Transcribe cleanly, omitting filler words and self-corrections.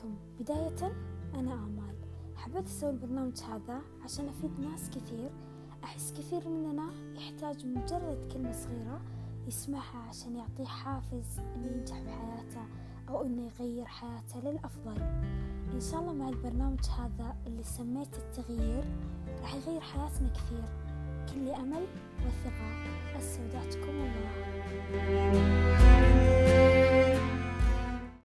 عليكم. بداية أنا آمال، حبيت أسوي البرنامج هذا عشان أفيد ناس كثير. أحس كثير مننا يحتاج مجرد كلمة صغيرة يسمعها عشان يعطيه حافز إنه ينجح بحياته أو إنه يغير حياته للأفضل. إن شاء الله مع البرنامج هذا اللي سميته التغيير راح يغير حياتنا كثير. كل أمل وثقة. استودعتكم الله.